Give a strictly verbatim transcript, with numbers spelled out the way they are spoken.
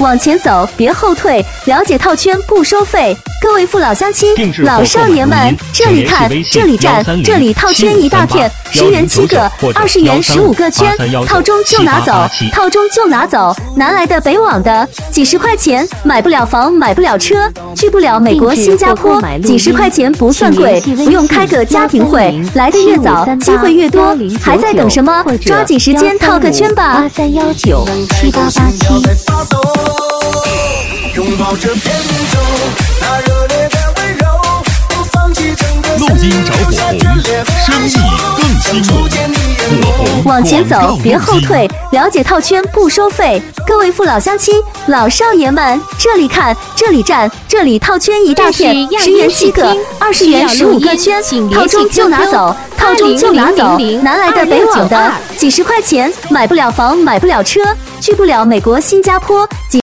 往前走，别后退，了解套圈不收费。各位父老乡亲、老少爷们，这里看，这里站，这里套圈一大片，十元七个，二十元十五个圈，套中就拿走，套中就拿走。南来的北往的，几十块钱买不了房，买不了车，去不了美国、新加坡，几十块钱不算贵，不用开个家庭会，来的越早，机会越多，还在等什么？抓紧时间套个圈吧！ 八三幺九七八八七。 拥抱这片宇宙，那热烈的温柔，不放弃整个录音找火红，生意更兴隆。火红往前走，别后退，了解套圈不收费。各位父老乡亲、老少爷们，这里看，这里站，这里套圈一大片，十元七个，二十元十五个圈，套中就拿走，套中就拿走。南来的北往的，几十块钱买不了房，买不了车，去不了美国、新加坡。